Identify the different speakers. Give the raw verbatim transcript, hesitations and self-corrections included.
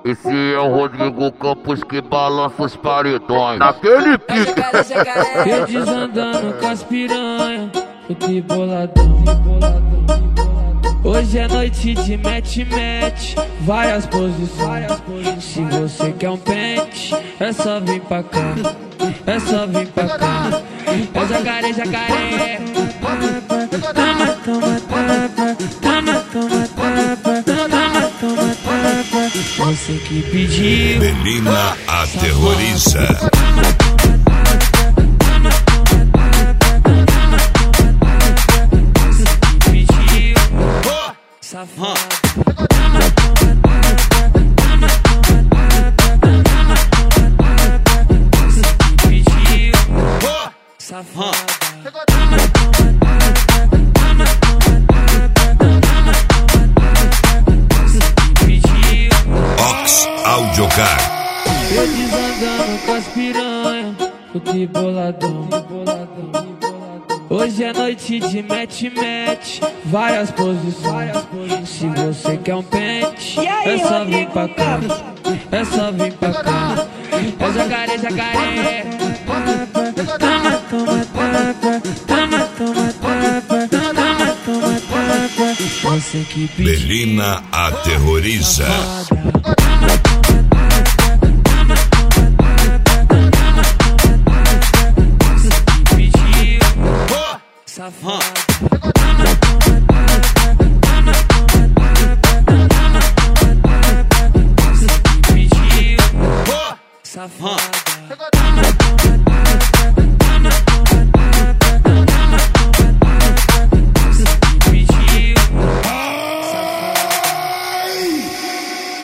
Speaker 1: Esse é o Rodrigo Campos que balança os paredões. Naquele pique.
Speaker 2: Eu desandando com as piranha, eu te boladão, boladão. Hoje é noite de match-match, várias posições. Se você quer um pente, é só vir pra cá, é só vir pra cá. É jacaré, jacaré. Toma, toma, tapa, toma, toma, tapa, toma, toma, tapa. Você que pediu.
Speaker 3: Belina aterroriza.
Speaker 2: Safado.
Speaker 3: Ox Audiocar.
Speaker 2: Eu desandando com as piranha, eu te boladão, boladão. Hoje é noite de match-match, várias posições. Se você quer um pente, é só vir pra cá, é só vir pra cá. É jacaré, jacaré. Toma, toma, tapa, toma, toma, tapa, toma, toma, tapa. Você que pediu.
Speaker 3: Belina aterroriza.